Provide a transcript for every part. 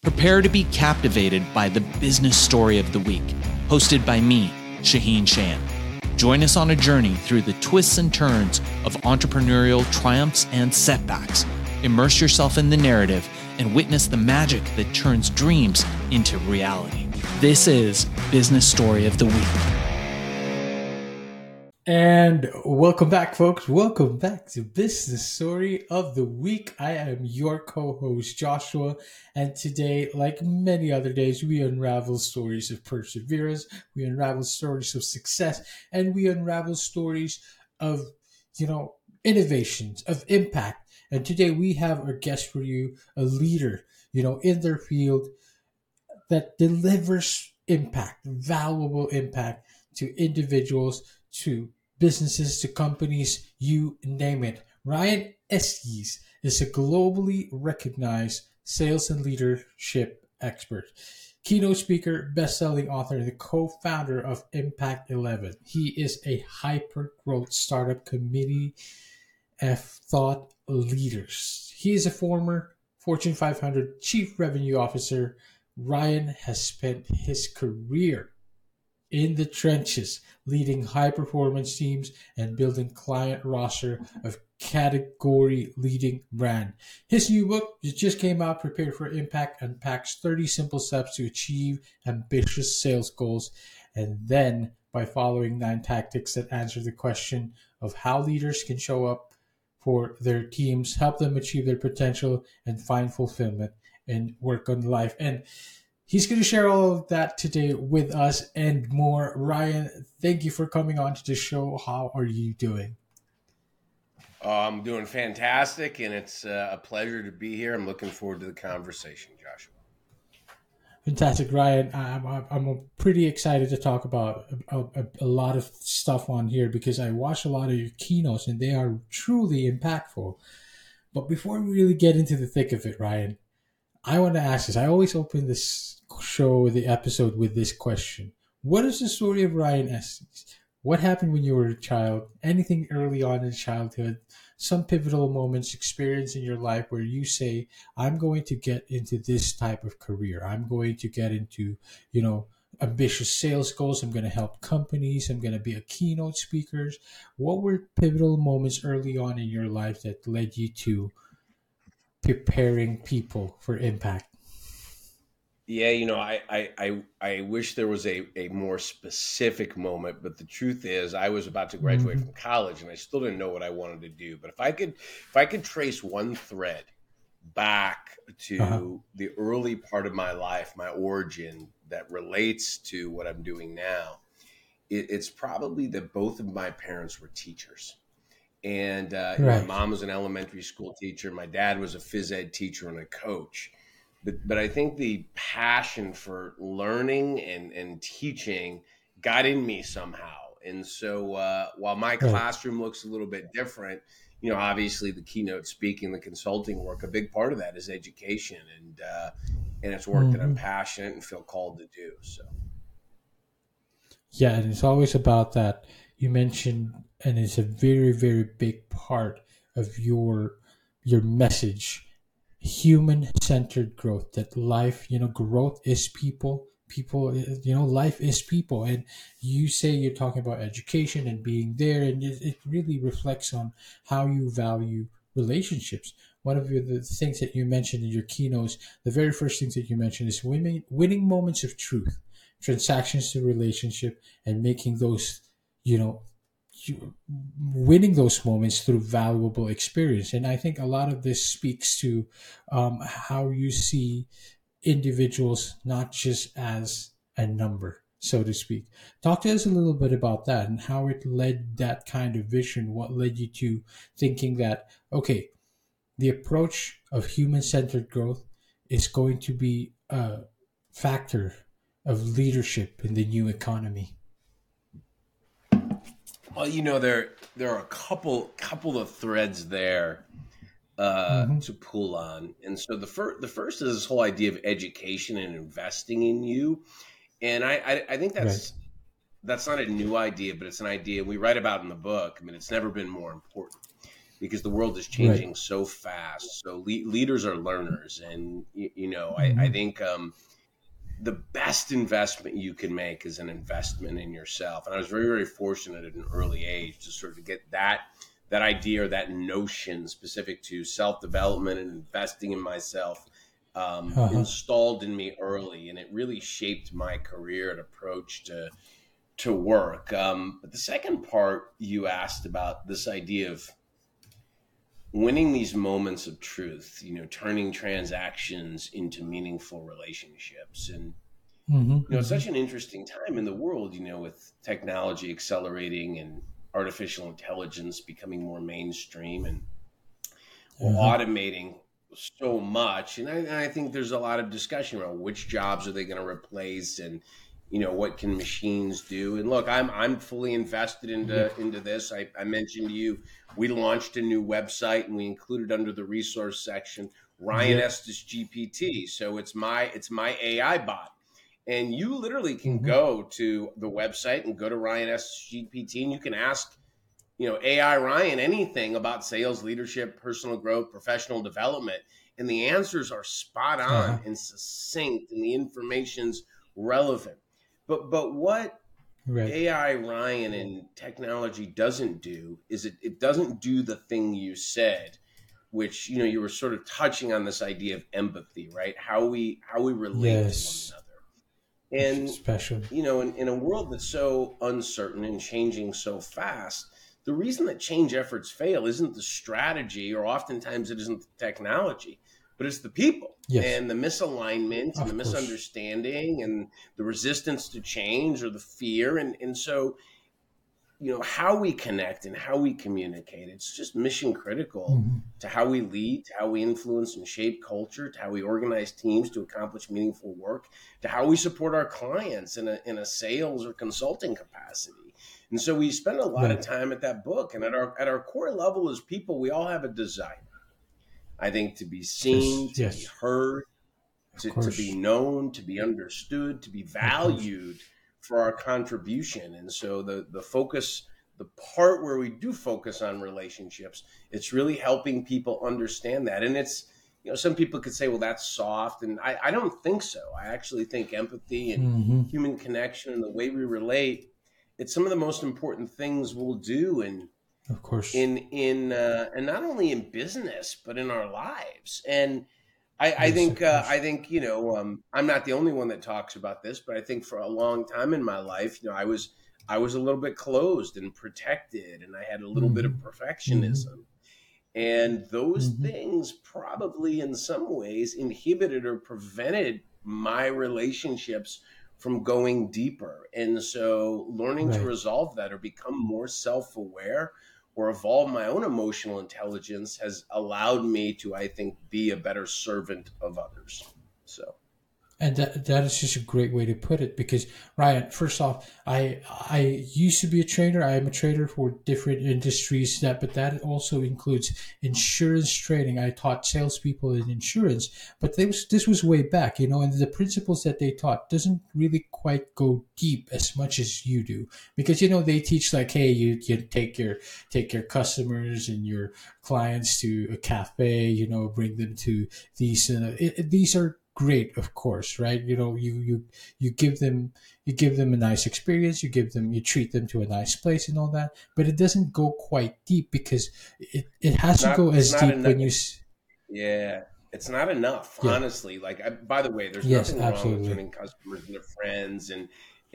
Prepare to be captivated by the business story of the week, hosted by me, Shaheen Shan. Join us on a journey through the twists and turns of entrepreneurial triumphs and setbacks. Immerse yourself in the narrative and witness the magic that turns dreams into reality. This is Business Story of the Week. And welcome back, folks. Welcome back to Business Story of the Week. I am your co-host, Joshua. And today, like many other days, we unravel stories of perseverance, we unravel stories of success, and we unravel stories of, innovations, of impact. And today we have our guest for you, a leader, in their field that delivers impact, valuable impact to individuals, to businesses, to companies, you name it. Ryan Estes is a globally recognized sales and leadership expert, keynote speaker, best-selling author, and the co-founder of Impact 11. He is a hyper-growth startup committee of thought leaders. He is a former Fortune 500 chief revenue officer. Ryan has spent his career in the trenches, leading high-performance teams and building client roster of category-leading brand. His new book just came out, Prepare for Impact, unpacks 30 simple steps to achieve ambitious sales goals, and then by following 9 tactics that answer the question of how leaders can show up for their teams, help them achieve their potential, and find fulfillment and work on life. And he's going to share all of that today with us and more. Ryan, thank you for coming on to the show. How are you doing? I'm doing fantastic, and it's a pleasure to be here. I'm looking forward to the conversation, Joshua. Fantastic, Ryan. I'm pretty excited to talk about a lot of stuff on here because I watched a lot of your keynotes, and they are truly impactful. But before we really get into the thick of it, Ryan, I want to ask this. I always open this show, the episode, with this question. What is the story of Ryan Estes? What happened when you were a child? Anything early on in childhood? Some pivotal moments, experience in your life where you say, I'm going to get into this type of career. I'm going to get into, ambitious sales goals. I'm going to help companies. I'm going to be a keynote speaker. What were pivotal moments early on in your life that led you to preparing people for impact? Yeah, I wish there was a more specific moment, but the truth is I was about to graduate from college and I still didn't know what I wanted to do. But if I could trace one thread back to the early part of my life, my origin that relates to what I'm doing now, it's probably that both of my parents were teachers. And my mom was an elementary school teacher. My dad was a phys ed teacher and a coach. But I think the passion for learning and teaching got in me somehow. And so while my classroom looks a little bit different, obviously the keynote speaking, the consulting work, a big part of that is education. And it's work that I'm passionate and feel called to do. So. Yeah, and it's always about that. You mentioned, and it's a very, very big part of your message, human-centered growth, that life, growth is people, life is people. And you say you're talking about education and being there, and it really reflects on how you value relationships. One of the things that you mentioned in your keynotes, the very first things that you mentioned is winning moments of truth, transactions to relationship, and making those, winning those moments through valuable experience. And I think a lot of this speaks to how you see individuals not just as a number, so to speak. Talk to us a little bit about that and how it led that kind of vision. What led you to thinking that, okay, the approach of human-centered growth is going to be a factor of leadership in the new economy? Well, there are a couple of threads there to pull on, and so the first is this whole idea of education and investing in you, and I think that's not a new idea, but it's an idea we write about in the book. I mean, it's never been more important. because the world is changing so fast. So leaders are learners. And, I think the best investment you can make is an investment in yourself. And I was very, very fortunate at an early age to sort of get that idea or that notion specific to self-development and investing in myself installed in me early. And it really shaped my career and approach to work. But the second part you asked about, this idea of winning these moments of truth, turning transactions into meaningful relationships. And, it's such an interesting time in the world, with technology accelerating and artificial intelligence becoming more mainstream and automating so much. And I think there's a lot of discussion around which jobs are they going to replace, and what can machines do. And look, I'm fully invested into this. I mentioned to you, we launched a new website, and we included under the resource section Ryan Estes GPT. So it's my AI bot. And you literally can go to the website and go to Ryan Estes GPT, and you can ask AI Ryan anything about sales, leadership, personal growth, professional development. And the answers are spot on and succinct, and the information's relevant. But what AI Ryan and technology doesn't do is it doesn't do the thing you said, which, you were sort of touching on this idea of empathy, right? How we relate to one another. And, special. In a world that's so uncertain and changing so fast, the reason that change efforts fail isn't the strategy, or oftentimes it isn't the technology, but it's the people and the misalignment and the misunderstanding and the resistance to change, or the fear. And so, how we connect and how we communicate, it's just mission critical to how we lead, to how we influence and shape culture, to how we organize teams to accomplish meaningful work, to how we support our clients in a sales or consulting capacity. And so we spend a lot of time at that book. And at our core level as people, we all have a desire, I think, to be seen, to be heard, to be known, to be understood, to be valued for our contribution. And so the focus, the part where we do focus on relationships, it's really helping people understand that. And it's, some people could say, well, that's soft. And I don't think so. I actually think empathy and human connection and the way we relate, it's some of the most important things we'll do. And of course, and not only in business, but in our lives. And I think I'm not the only one that talks about this, but I think for a long time in my life, I was a little bit closed and protected, and I had a little bit of perfectionism. And those things probably in some ways inhibited or prevented my relationships from going deeper. And so learning to resolve that, or become more self-aware, or evolve my own emotional intelligence, has allowed me to, I think, be a better servant of others. So. And that is just a great way to put it, because Ryan, first off, I used to be a trader. I am a trader for different industries, but that also includes insurance trading. I taught salespeople in insurance, but this was way back, and the principles that they taught doesn't really quite go deep as much as you do, because they teach like, hey, you take your customers and your clients to a cafe, bring them to these are great, of course, right? You give them a nice experience, you treat them to a nice place and all that, but it doesn't go quite deep, because it has to go as deep when you. Yeah, it's not enough, honestly. Like, by the way, there's nothing wrong with turning customers into friends and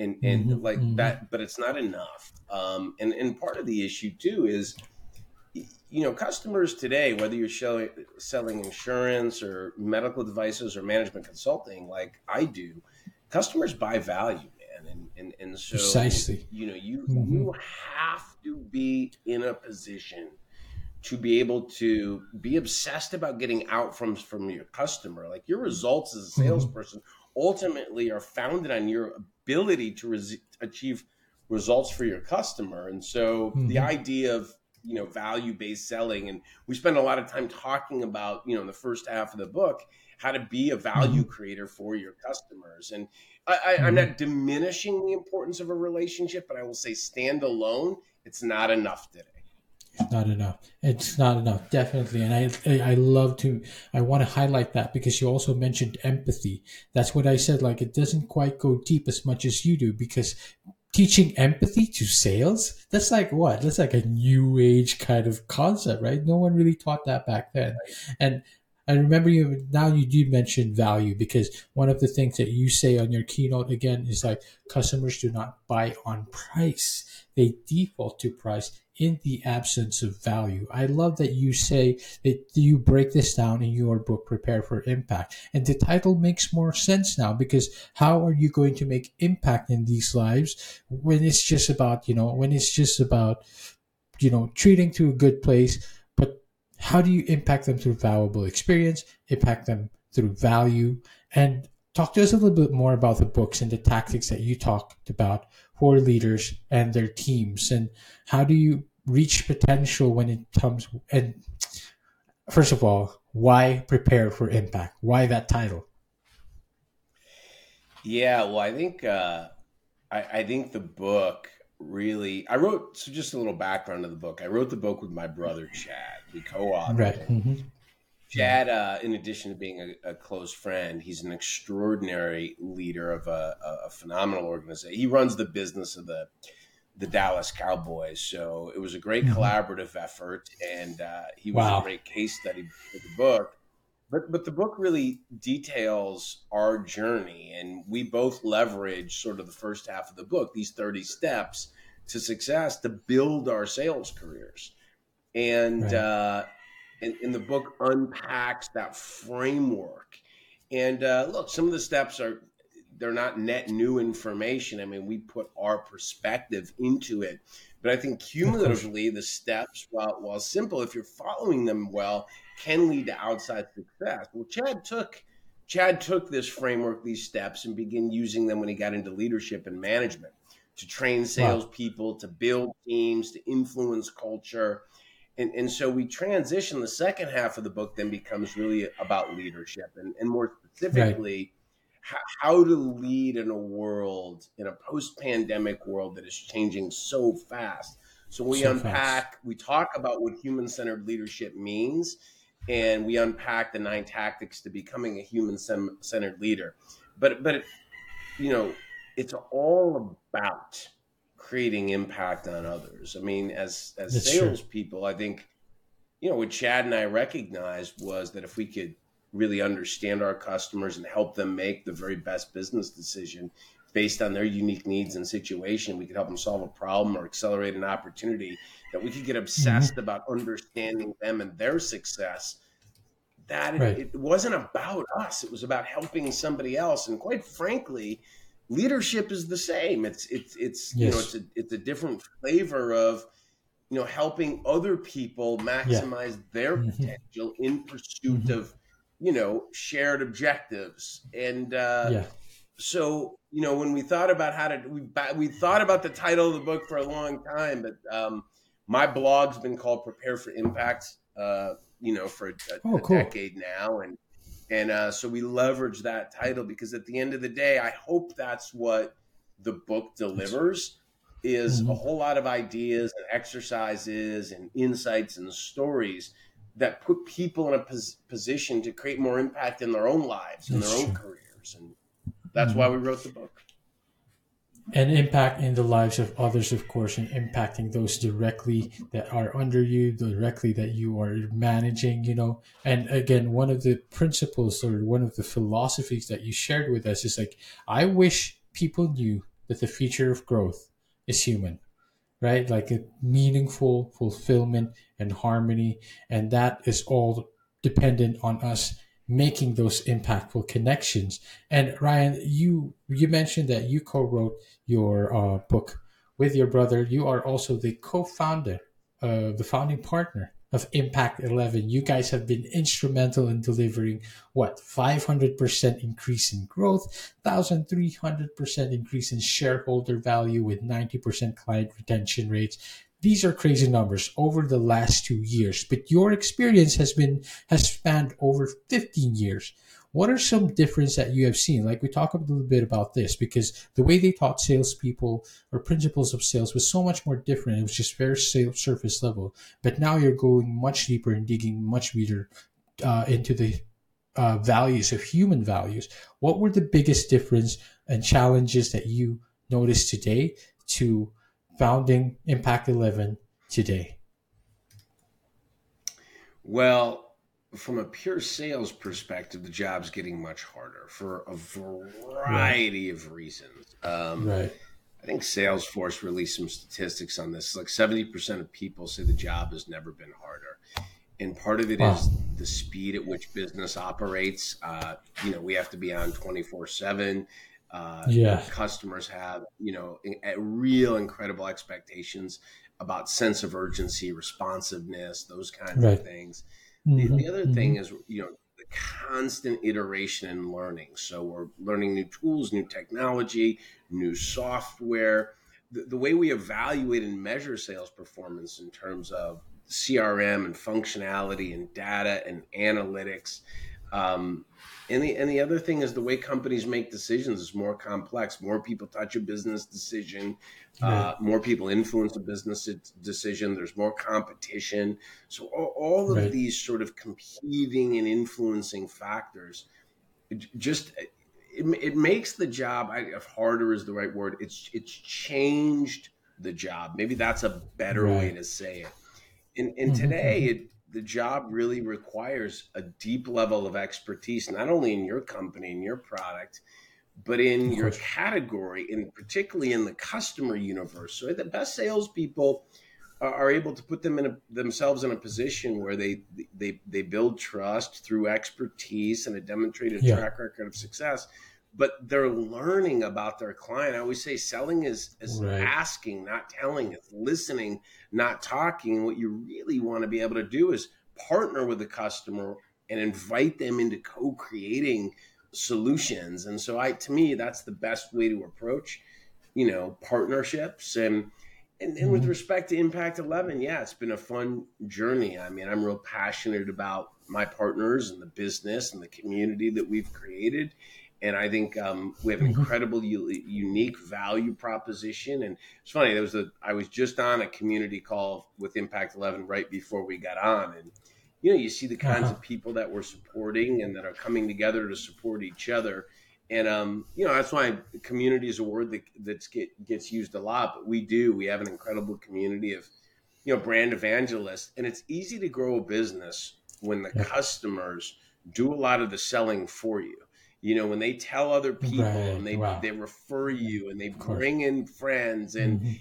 that, but it's not enough. And part of the issue too is, customers today, whether you're selling insurance or medical devices or management consulting, like I do, customers buy value, man. And so precisely, you have to be in a position to be able to be obsessed about getting out from your customer. Like, your results as a salesperson ultimately are founded on your ability to achieve results for your customer. And so the idea of value-based selling. And we spend a lot of time talking about, in the first half of the book, how to be a value creator for your customers. And I'm not diminishing the importance of a relationship, but I will say, stand alone, it's not enough today. Not enough. It's not enough, definitely. And I love to, I want to highlight that because you also mentioned empathy. That's what I said. Like, it doesn't quite go deep as much as you do, because teaching empathy to sales, that's like what? That's like a new age kind of concept, right? No one really taught that back then. And I remember now you do mention value, because one of the things that you say on your keynote again is like, customers do not buy on price. They default to price in the absence of value. I love that you say that you break this down in your book, Prepare for Impact. And the title makes more sense now, because how are you going to make impact in these lives when it's just about, treating to a good place, but how do you impact them through valuable experience, impact them through value? And talk to us a little bit more about the books and the tactics that you talked about for leaders and their teams, and how do you reach potential when it comes. And first of all, why Prepare for Impact? Why that title? Yeah, well, I think the book really. I wrote, so just a little background of the book. I wrote the book with my brother Chad. We co-authored Right. it. Mm-hmm. Chad, in addition to being a close friend, he's an extraordinary leader of a phenomenal organization. He runs the business of the Dallas Cowboys. So it was a great collaborative effort, and he was a great case study for the book. But the book really details our journey, and we both leverage sort of the first half of the book, these 30 steps to success, to build our sales careers. And and the book unpacks that framework. And look, some of the steps they're not net new information. I mean, we put our perspective into it. But I think cumulatively, the steps, while simple, if you're following them well, can lead to outside success. Well, Chad took this framework, these steps, and began using them when he got into leadership and management, to train salespeople, to build teams, to influence culture. And so we transition. The second half of the book then becomes really about leadership, and more specifically, how to lead in a post-pandemic world that is changing so fast. So we we talk about what human-centered leadership means, and we unpack the 9 tactics to becoming a human-centered leader. But it's all about creating impact on others. I mean, as salespeople, I think, what Chad and I recognized was that if we could really understand our customers and help them make the very best business decision based on their unique needs and situation, we could help them solve a problem or accelerate an opportunity, that we could get obsessed about understanding them and their success. It wasn't about us. It was about helping somebody else. And quite frankly, leadership is the same. It's a different flavor of, helping other people maximize their potential in pursuit of, shared objectives. And so, when we thought about we thought about the title of the book for a long time, but my blog's been called Prepare for Impact, for a decade now. And so we leverage that title because at the end of the day, I hope that's what the book delivers, is a whole lot of ideas and exercises and insights and stories that put people in a position to create more impact in their own lives and their own careers. And that's why we wrote the book. And impact in the lives of others, of course, and impacting those directly that are under you, directly that you are managing, And again, one of the principles or one of the philosophies that you shared with us is like, I wish people knew that the future of growth is human, right? Like a meaningful fulfillment and harmony. And that is all dependent on us making those impactful connections. And Ryan, you mentioned that you co-wrote your book with your brother. You are also the co-founder, the founding partner of Impact 11. You guys have been instrumental in delivering 500% increase in growth, 1,300% increase in shareholder value with 90% client retention rates. These are crazy numbers over the last 2 years, but your experience has spanned over 15 years. What are some difference that you have seen? Like, we talk a little bit about this because the way they taught salespeople or principles of sales was so much more different. It was just very surface level. But now you're going much deeper and digging much deeper into the values of human values. What were the biggest difference and challenges that you noticed today to founding Impact 11 today? Well, from a pure sales perspective, the job's getting much harder for a variety of reasons. Right. I think Salesforce released some statistics on this. Like 70% of people say the job has never been harder. And part of it is the speed at which business operates. We have to be on 24/7. Customers have, real incredible expectations about sense of urgency, responsiveness, those kinds of things. The other thing is, the constant iteration and learning. So we're learning new tools, new technology, new software. The way we evaluate and measure sales performance in terms of CRM and functionality and data and analytics. And the other thing is the way companies make decisions is more complex. More people touch a business decision. More people influence a business decision. There's more competition. So all of these sort of competing and influencing factors, it makes the job, if harder is the right word, it's changed the job. Maybe that's a better way to say it. And today, the job really requires a deep level of expertise, not only in your company and your product, but in your category, and particularly in the customer universe. So the best salespeople are able to put themselves in a position where they build trust through expertise and a demonstrated track record of success. But they're learning about their client. I always say selling is asking, not telling. It's listening, not talking. What you really want to be able to do is partner with the customer and invite them into co-creating solutions. And so to me, that's the best way to approach, partnerships. And with respect to Impact 11, it's been a fun journey. I mean, I'm real passionate about my partners and the business and the community that we've created. And I think we have an incredible, unique value proposition. And it's funny, I was just on a community call with Impact 11 right before we got on. And, you see the kinds of people that we're supporting and that are coming together to support each other. And, that's why community is a word that gets used a lot. But we have an incredible community of, brand evangelists. And it's easy to grow a business when the customers do a lot of the selling for you. When they tell other people and they refer you and they bring in friends and,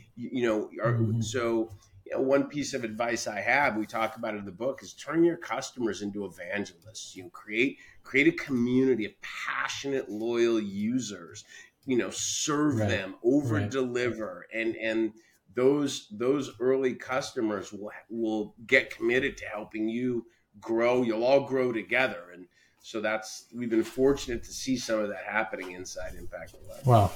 so one piece of advice I have, we talk about it in the book, is turn your customers into evangelists. Create a community of passionate, loyal users, serve them, over deliver. And those early customers will get committed to helping you grow. You'll all grow together. And so we've been fortunate to see some of that happening inside Impact 11. Wow.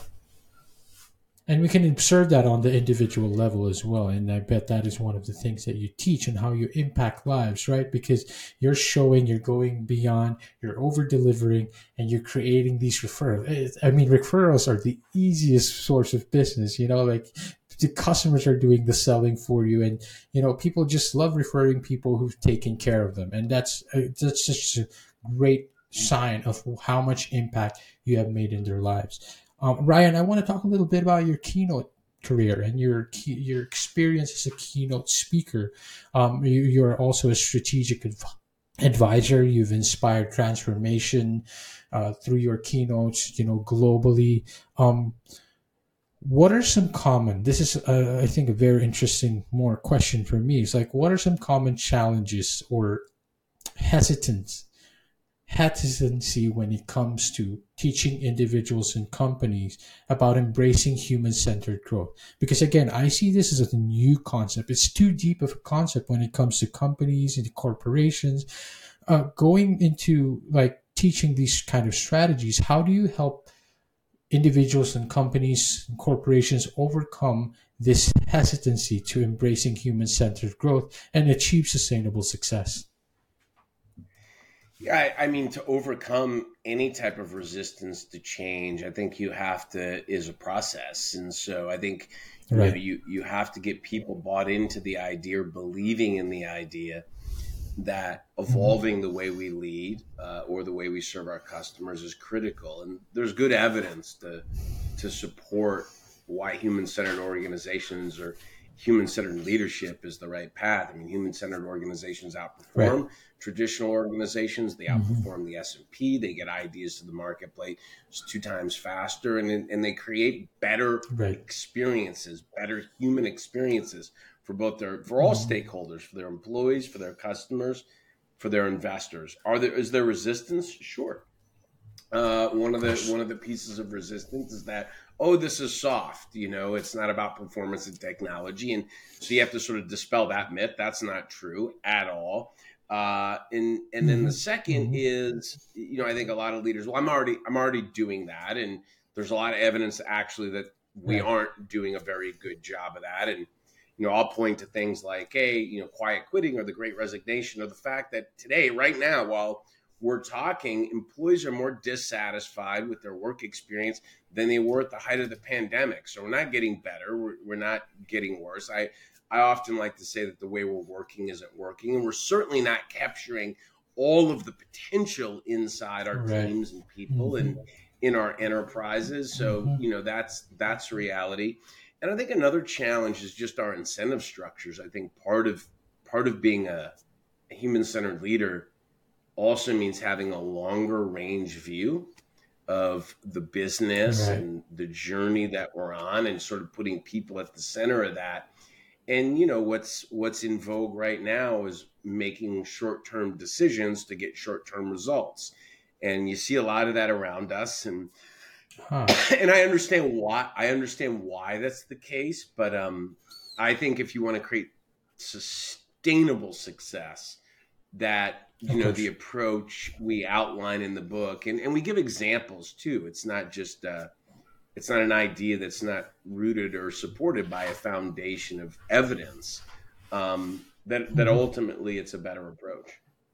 And we can observe that on the individual level as well. And I bet that is one of the things that you teach and how you impact lives, right? Because you're showing, you're going beyond, you're over-delivering, and you're creating these referrals. I mean, referrals are the easiest source of business, like the customers are doing the selling for you. And, people just love referring people who've taken care of them. And that's just a great sign of how much impact you have made in their lives. Ryan, I want to talk a little bit about your keynote career and your experience as a keynote speaker. You're also a strategic advisor. You've inspired transformation through your keynotes, globally. What are some common? This is, I think, a very interesting more question for me. It's like, what are some common challenges or hesitancy when it comes to teaching individuals and companies about embracing human-centered growth? Because again, I see this as a new concept. It's too deep of a concept when it comes to companies and corporations. Going into teaching these kind of strategies, how do you help individuals and companies and corporations overcome this hesitancy to embracing human-centered growth and achieve sustainable success? Yeah, I mean, to overcome any type of resistance to change, I think you have to is a process, and so I think Right. you have to get people bought into the idea, or believing in the idea that Mhm. evolving the way we lead or the way we serve our customers is critical, and there's good evidence to support why human-centered organizations or human-centered leadership is the right path. I mean, human-centered organizations Right. outperform traditional organizations. They Mhm. outperform the S&P. They get ideas to the marketplace 2 times faster, and they create better Right. experiences, better human experiences for both for all Mhm. stakeholders, for their employees, for their customers, for their investors. Is there resistance? Sure. Of One course. of the pieces of resistance is that, oh, this is soft. It's not about performance and technology, and so you have to sort of dispel that myth. That's not true at all. And then the Mhm. second Mhm. is, I think a lot of leaders. Well, I'm already doing that, and there's a lot of evidence actually that we Right. aren't doing a very good job of that. And I'll point to things like, hey, quiet quitting or the Great Resignation, or the fact that today, right now, while we're talking, employees are more dissatisfied with their work experience than they were at the height of the pandemic. So we're not getting better. We're not getting worse. I often like to say that the way we're working isn't working, and we're certainly not capturing all of the potential inside our Right. teams and people and Mhm. in our enterprises. So, Mhm. that's reality. And I think another challenge is just our incentive structures. I think part of being a human-centered leader also means having a longer range view of the business Right. and the journey that we're on, and sort of putting people at the center of that. And what's in vogue right now is making short-term decisions to get short-term results. And you see a lot of that around us, and Huh. and I understand why that's the case, but I think if you want to create sustainable success, that Of the course. approach we outline in the book, and we give examples too. It's not an idea that's not rooted or supported by a foundation of evidence, that Mhm. ultimately it's a better approach.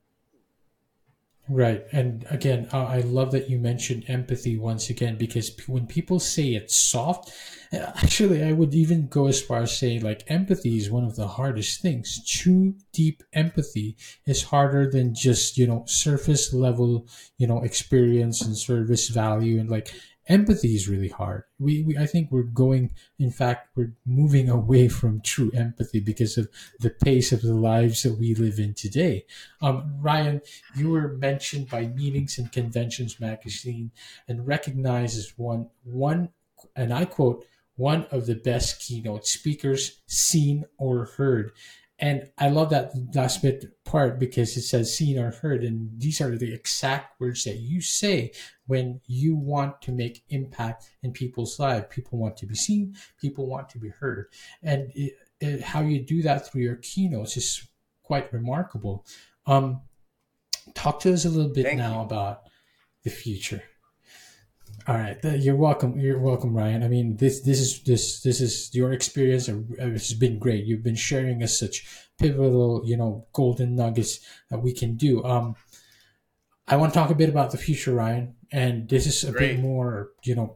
Right. And again, I love that you mentioned empathy once again, because when people say it's soft, actually, I would even go as far as saying like empathy is one of the hardest things. True, deep empathy is harder than just, surface level, experience and service value. And like empathy is really hard. I think we're going, in fact, we're moving away from true empathy because of the pace of the lives that we live in today. Ryan, you were mentioned by Meetings and Conventions magazine and recognized as one, and I quote, one of the best keynote speakers seen or heard. And I love that last bit part because it says seen or heard, and these are the exact words that you say when you want to make impact in people's lives. People want to be seen, people want to be heard, and how you do that through your keynotes is quite remarkable. Um, Talk to us a little bit Thank you. now about the future. All right, you're welcome. You're welcome, Ryan. I mean, this is your experience. It's been great. You've been sharing us such pivotal, golden nuggets that we can do. I want to talk a bit about the future, Ryan, and this is a bit Great. more,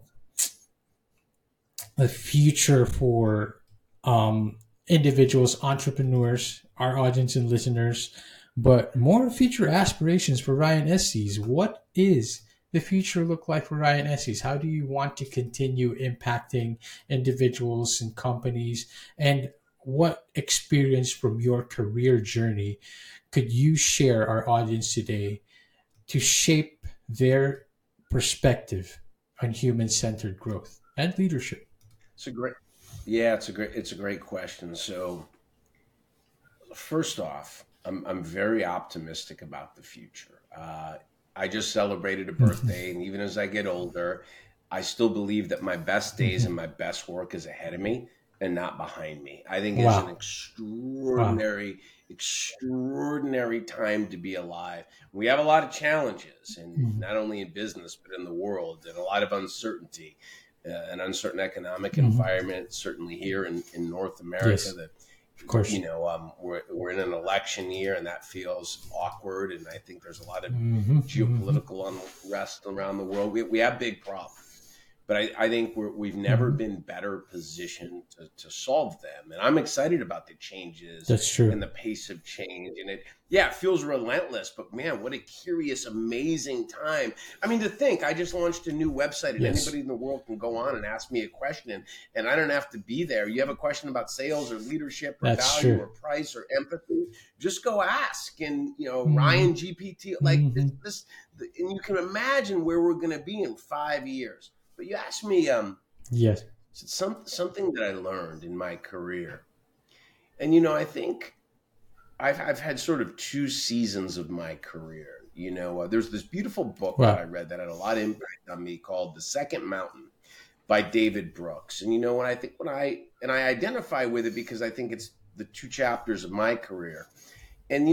the future for individuals, entrepreneurs, our audience and listeners, but more future aspirations for Ryan Estes. What is the future look like for Ryan Estes? How do you want to continue impacting individuals and companies? And what experience from your career journey could you share our audience today to shape their perspective on human centered growth and leadership? It's a great Yeah, it's a great question. So first off, I'm very optimistic about the future. I just celebrated a birthday, and even as I get older, I still believe that my best days and my best work is ahead of me and not behind me. I think it's an Wow. Wow. extraordinary, extraordinary time to be alive. We have a lot of challenges, and Mhm. not only in business but in the world, and a lot of uncertainty, an uncertain economic Mhm. environment, certainly here in North America. Yes. That Of course. We're in an election year, and that feels awkward. And I think there's a lot of Mm-hmm. geopolitical unrest around the world. We have big problems. But I think we've never been better positioned to solve them. And I'm excited about the changes That's true. and the pace of change. And it feels relentless, but man, what a curious, amazing time. I mean, to think I just launched a new website and Yes. anybody in the world can go on and ask me a question and I don't have to be there. You have a question about sales or leadership or That's value true. or price or empathy, just go ask. And, Ryan GPT, like this, and you can imagine where we're going to be in 5 years. But you asked me Yes. something that I learned in my career. And, I think I've had sort of 2 seasons of my career. There's this beautiful book Wow. that I read that had a lot of impact on me called The Second Mountain by David Brooks. And, when I identify with it because I think it's the 2 chapters of my career. And,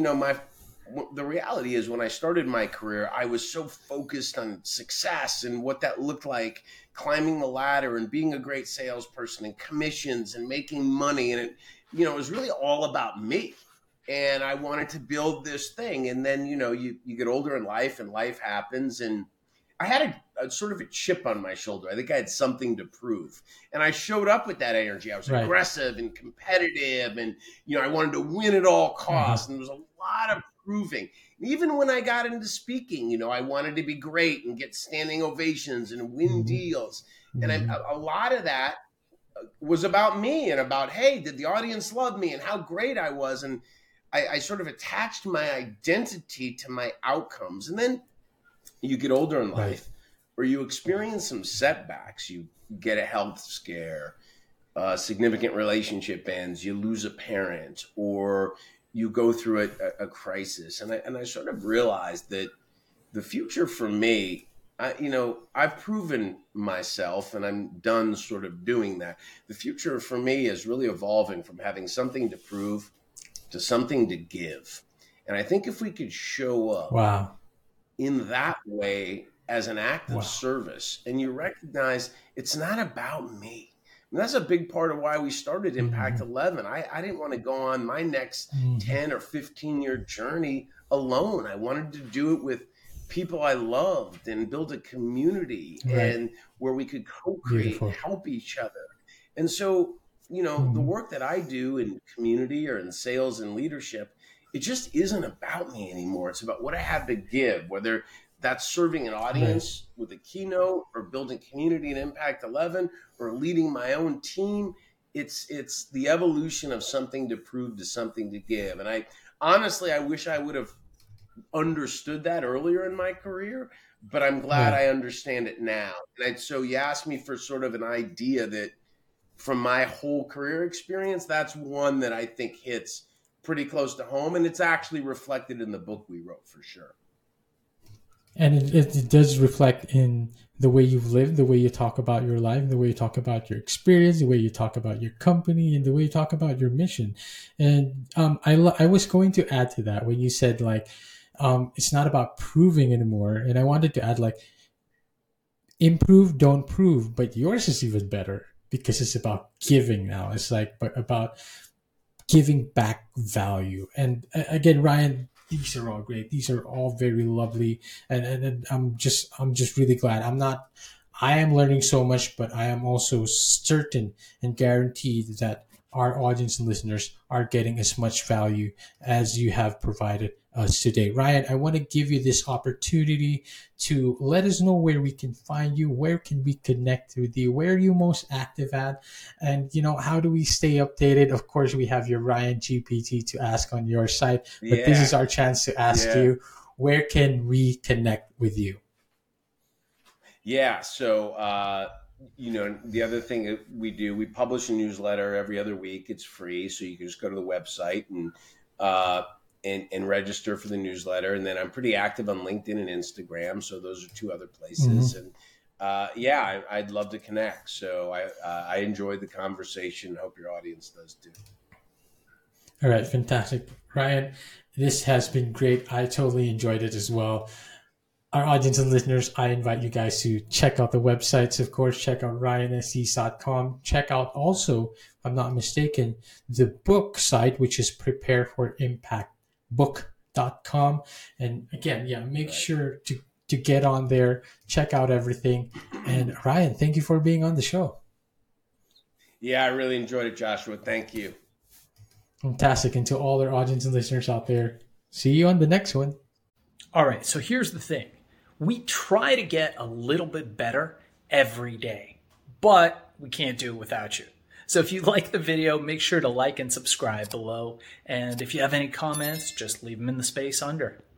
the reality is when I started my career, I was so focused on success and what that looked like, climbing the ladder and being a great salesperson and commissions and making money. And it was really all about me. And I wanted to build this thing. And then, you get older in life and life happens. And I had a sort of a chip on my shoulder. I think I had something to prove. And I showed up with that energy. I was Right. aggressive and competitive. And, I wanted to win at all costs. And there was a lot of proving. And even when I got into speaking, I wanted to be great and get standing ovations and win deals. And a lot of that was about me and about, hey, did the audience love me and how great I was? And I sort of attached my identity to my outcomes. And then you get older in life, or you experience some setbacks. You get a health scare, significant relationship ends, you lose a parent, or you go through a crisis. And I sort of realized that the future for me, I've proven myself and I'm done sort of doing that. The future for me is really evolving from having something to prove to something to give. And I think if we could show up Wow. in that way as an act of Wow. service, and you recognize it's not about me. And that's a big part of why we started Impact 11. I didn't want to go on my next 10 or 15-year journey alone. I wanted to do it with people I loved and build a community and where we could co-create, Beautiful. help each other. And so, the work that I do in community or in sales and leadership, it just isn't about me anymore. It's about what I have to give, whether that's serving an audience with a keynote or building community in Impact 11 or leading my own team. It's the evolution of something to prove to something to give. And I honestly wish I would have understood that earlier in my career, but I'm glad I understand it now. And so you asked me for sort of an idea that from my whole career experience, that's one that I think hits pretty close to home. And it's actually reflected in the book we wrote for sure. And it does reflect in the way you've lived, the way you talk about your life, the way you talk about your experience, the way you talk about your company, and the way you talk about your mission. And I was going to add to that when you said it's not about proving anymore. And I wanted to add improve, don't prove, but yours is even better because it's about giving now. It's about giving back value. And again, Ryan, these are all great. These are all very lovely. And I'm just really glad. I am learning so much, but I am also certain and guaranteed that our audience and listeners are getting as much value as you have provided us today. Ryan, I want to give you this opportunity to let us know where we can find you, where can we connect with you, where are you most active at, and how do we stay updated? Of course, we have your Ryan GPT to ask on your site, but this is our chance to ask you, where can we connect with you? Yeah, so the other thing that we do, we publish a newsletter every other week. It's free, so you can just go to the website and register for the newsletter. And then I'm pretty active on LinkedIn and Instagram, so those are 2 other places. And I'd love to connect. So I enjoyed the conversation. Hope your audience does too. All right, fantastic, Ryan. This has been great. I totally enjoyed it as well. our audience and listeners, I invite you guys to check out the websites. Of course, check out ryanesthesis.com. Check out also, if I'm not mistaken, the book site, which is prepareforimpactbook.com. And again, make sure to get on there, check out everything. And Ryan, thank you for being on the show. Yeah, I really enjoyed it, Joshua. Thank you. Fantastic. And to all our audience and listeners out there, see you on the next one. All right, so here's the thing. We try to get a little bit better every day, but we can't do it without you. So if you like the video, make sure to like and subscribe below. And if you have any comments, just leave them in the space under.